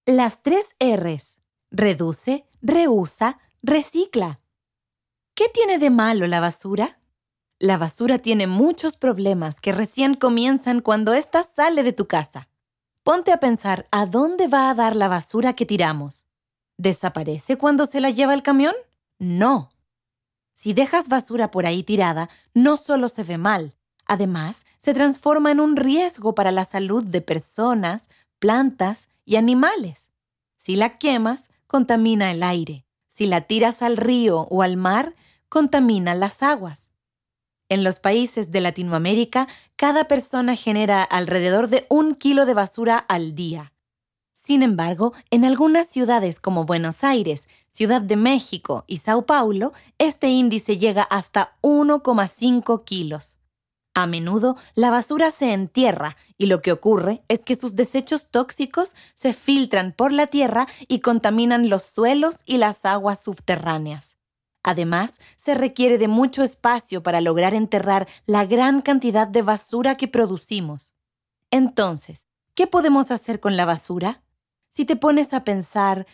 Las 3 Rs. Reduce, reusa, recicla. ¿Qué tiene de malo la basura? La basura tiene muchos problemas que recién comienzan cuando ésta sale de tu casa. Ponte a pensar a dónde va a dar la basura que tiramos. ¿Desaparece cuando se la lleva el camión? No. Si dejas basura por ahí tirada, no solo se ve mal, además se transforma en un riesgo para la salud de personas, plantas y animales. Si la quemas, contamina el aire. Si la tiras al río o al mar, contamina las aguas. En los países de Latinoamérica, cada persona genera alrededor de 1 kilo de basura al día. Sin embargo, en algunas ciudades como Buenos Aires, Ciudad de México y Sao Paulo, este índice llega hasta 1,5 kilos. A menudo, la basura se entierra y lo que ocurre es que sus desechos tóxicos se filtran por la tierra y contaminan los suelos y las aguas subterráneas. Además, se requiere de mucho espacio para lograr enterrar la gran cantidad de basura que producimos. Entonces, ¿qué podemos hacer con la basura? Si te pones a pensar,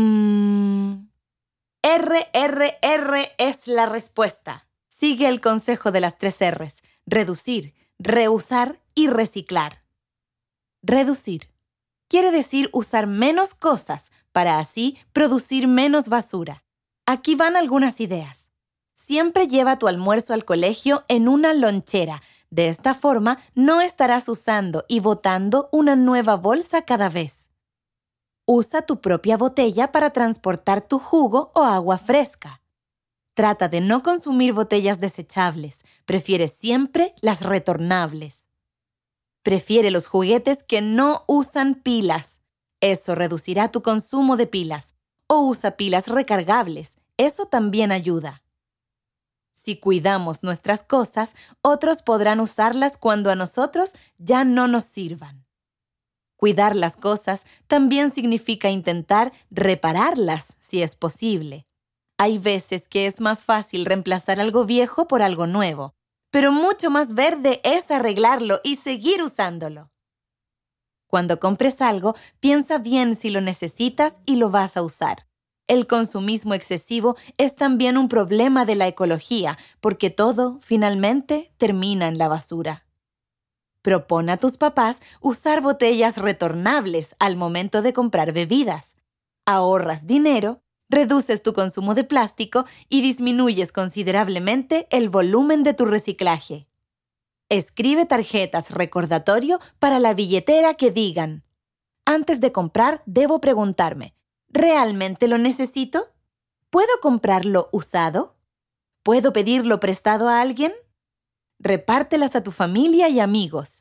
RRR es la respuesta. Sigue el consejo de las 3 Rs: reducir, reusar y reciclar. Reducir quiere decir usar menos cosas para así producir menos basura. Aquí van algunas ideas. Siempre lleva tu almuerzo al colegio en una lonchera. De esta forma, no estarás usando y botando una nueva bolsa cada vez. Usa tu propia botella para transportar tu jugo o agua fresca. Trata de no consumir botellas desechables. Prefiere siempre las retornables. Prefiere los juguetes que no usan pilas. Eso reducirá tu consumo de pilas. O usa pilas recargables. Eso también ayuda. Si cuidamos nuestras cosas, otros podrán usarlas cuando a nosotros ya no nos sirvan. Cuidar las cosas también significa intentar repararlas si es posible. Hay veces que es más fácil reemplazar algo viejo por algo nuevo, pero mucho más verde es arreglarlo y seguir usándolo. Cuando compres algo, piensa bien si lo necesitas y lo vas a usar. El consumismo excesivo es también un problema de la ecología, porque todo, finalmente, termina en la basura. Propon a tus papás usar botellas retornables al momento de comprar bebidas. Ahorras dinero, reduces tu consumo de plástico y disminuyes considerablemente el volumen de tu reciclaje. Escribe tarjetas recordatorio para la billetera que digan: antes de comprar, debo preguntarme, ¿realmente lo necesito? ¿Puedo comprarlo usado? ¿Puedo pedirlo prestado a alguien? Repártelas a tu familia y amigos.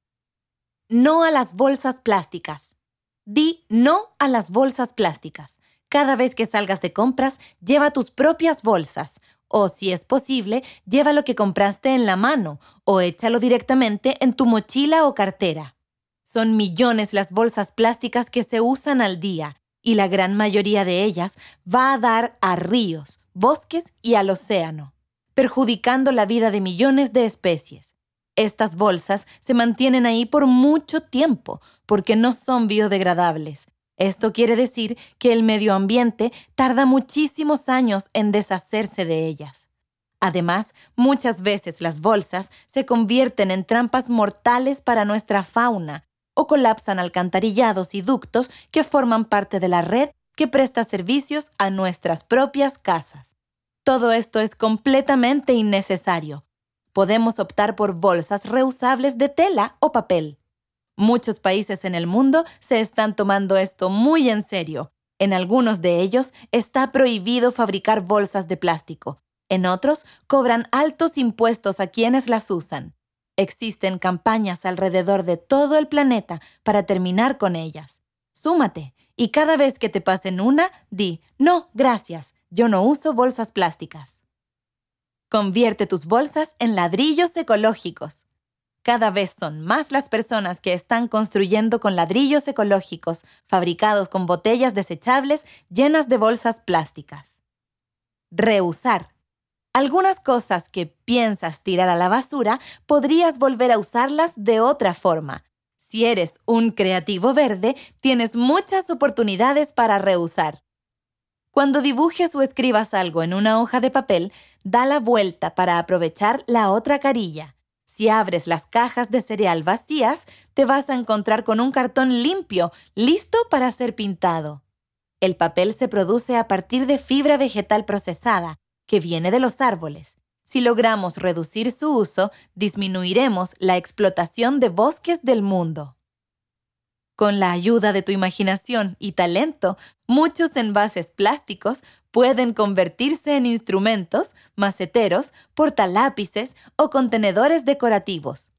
No a las bolsas plásticas. Di no a las bolsas plásticas. Cada vez que salgas de compras, lleva tus propias bolsas. O, si es posible, lleva lo que compraste en la mano o échalo directamente en tu mochila o cartera. Son millones las bolsas plásticas que se usan al día y la gran mayoría de ellas va a dar a ríos, bosques y al océano, perjudicando la vida de millones de especies. Estas bolsas se mantienen ahí por mucho tiempo porque no son biodegradables. Esto quiere decir que el medio ambiente tarda muchísimos años en deshacerse de ellas. Además, muchas veces las bolsas se convierten en trampas mortales para nuestra fauna o colapsan alcantarillados y ductos que forman parte de la red que presta servicios a nuestras propias casas. Todo esto es completamente innecesario. Podemos optar por bolsas reusables de tela o papel. Muchos países en el mundo se están tomando esto muy en serio. En algunos de ellos está prohibido fabricar bolsas de plástico. En otros, cobran altos impuestos a quienes las usan. Existen campañas alrededor de todo el planeta para terminar con ellas. Súmate y cada vez que te pasen una, di: no, gracias, yo no uso bolsas plásticas. Convierte tus bolsas en ladrillos ecológicos. Cada vez son más las personas que están construyendo con ladrillos ecológicos, fabricados con botellas desechables llenas de bolsas plásticas. Reusar. Algunas cosas que piensas tirar a la basura, podrías volver a usarlas de otra forma. Si eres un creativo verde, tienes muchas oportunidades para reusar. Cuando dibujes o escribas algo en una hoja de papel, da la vuelta para aprovechar la otra carilla. Si abres las cajas de cereal vacías, te vas a encontrar con un cartón limpio, listo para ser pintado. El papel se produce a partir de fibra vegetal procesada, que viene de los árboles. Si logramos reducir su uso, disminuiremos la explotación de bosques del mundo. Con la ayuda de tu imaginación y talento, muchos envases plásticos pueden convertirse en instrumentos, maceteros, portalápices o contenedores decorativos.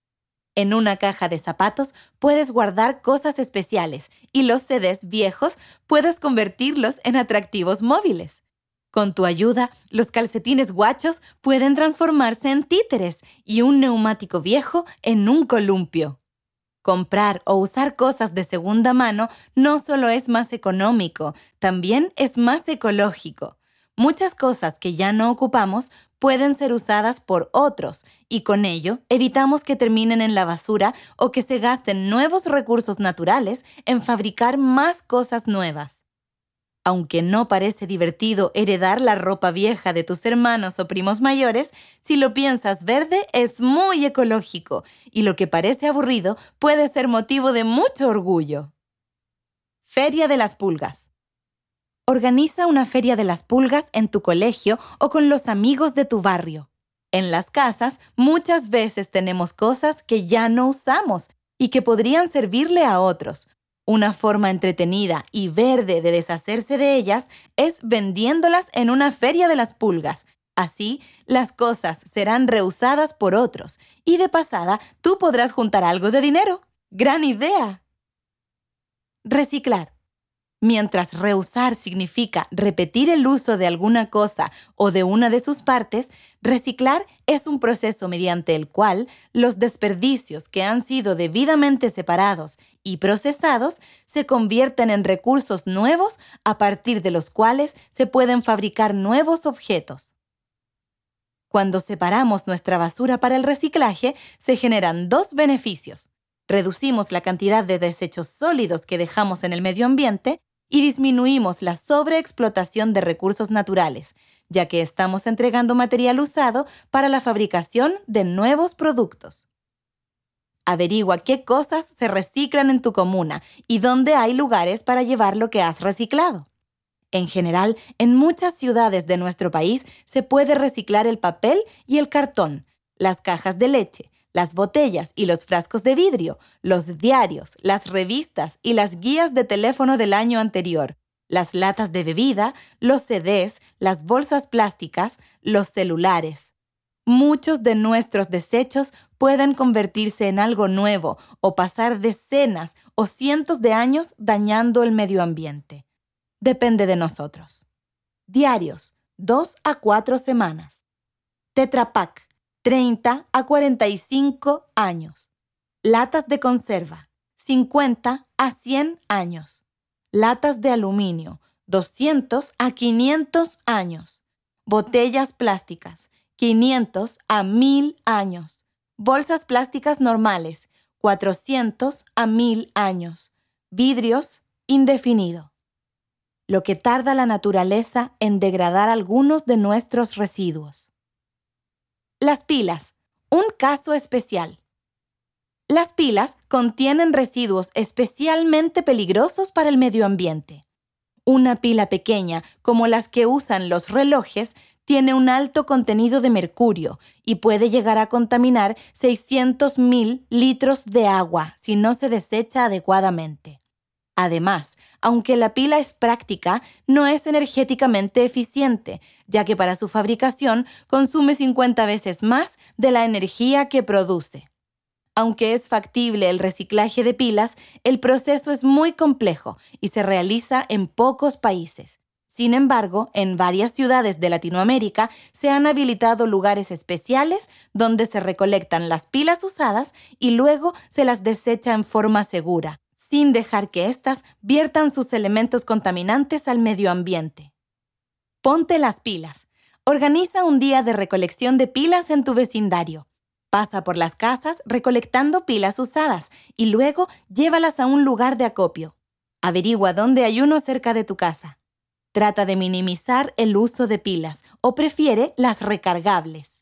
En una caja de zapatos puedes guardar cosas especiales y los CDs viejos puedes convertirlos en atractivos móviles. Con tu ayuda, los calcetines guachos pueden transformarse en títeres y un neumático viejo en un columpio. Comprar o usar cosas de segunda mano no solo es más económico, también es más ecológico. Muchas cosas que ya no ocupamos pueden ser usadas por otros y con ello evitamos que terminen en la basura o que se gasten nuevos recursos naturales en fabricar más cosas nuevas. Aunque no parece divertido heredar la ropa vieja de tus hermanos o primos mayores, si lo piensas verde es muy ecológico y lo que parece aburrido puede ser motivo de mucho orgullo. Feria de las Pulgas. Organiza una feria de las pulgas en tu colegio o con los amigos de tu barrio. En las casas, muchas veces tenemos cosas que ya no usamos y que podrían servirle a otros. Una forma entretenida y verde de deshacerse de ellas es vendiéndolas en una feria de las pulgas. Así, las cosas serán reusadas por otros y de pasada tú podrás juntar algo de dinero. ¡Gran idea! Reciclar. Mientras reusar significa repetir el uso de alguna cosa o de una de sus partes, reciclar es un proceso mediante el cual los desperdicios que han sido debidamente separados y procesados se convierten en recursos nuevos a partir de los cuales se pueden fabricar nuevos objetos. Cuando separamos nuestra basura para el reciclaje, se generan dos beneficios. Reducimos la cantidad de desechos sólidos que dejamos en el medio ambiente y disminuimos la sobreexplotación de recursos naturales, ya que estamos entregando material usado para la fabricación de nuevos productos. Averigua qué cosas se reciclan en tu comuna y dónde hay lugares para llevar lo que has reciclado. En general, en muchas ciudades de nuestro país se puede reciclar el papel y el cartón, las cajas de leche, las botellas y los frascos de vidrio, los diarios, las revistas y las guías de teléfono del año anterior, las latas de bebida, los CDs, las bolsas plásticas, los celulares. Muchos de nuestros desechos pueden convertirse en algo nuevo o pasar decenas o cientos de años dañando el medio ambiente. Depende de nosotros. Diarios, 2 a 4 semanas. Tetra Pak, 30 a 45 años. Latas de conserva, 50 a 100 años. Latas de aluminio, 200 a 500 años. Botellas plásticas, 500 a 1000 años. Bolsas plásticas normales, 400 a 1000 años. Vidrios, indefinido. Lo que tarda la naturaleza en degradar algunos de nuestros residuos. Las pilas, un caso especial. Las pilas contienen residuos especialmente peligrosos para el medio ambiente. Una pila pequeña, como las que usan los relojes, tiene un alto contenido de mercurio y puede llegar a contaminar 600.000 litros de agua si no se desecha adecuadamente. Además, aunque la pila es práctica, no es energéticamente eficiente, ya que para su fabricación consume 50 veces más de la energía que produce. Aunque es factible el reciclaje de pilas, el proceso es muy complejo y se realiza en pocos países. Sin embargo, en varias ciudades de Latinoamérica se han habilitado lugares especiales donde se recolectan las pilas usadas y luego se las desecha en forma segura, sin dejar que éstas viertan sus elementos contaminantes al medio ambiente. Ponte las pilas. Organiza un día de recolección de pilas en tu vecindario. Pasa por las casas recolectando pilas usadas y luego llévalas a un lugar de acopio. Averigua dónde hay uno cerca de tu casa. Trata de minimizar el uso de pilas o prefiere las recargables.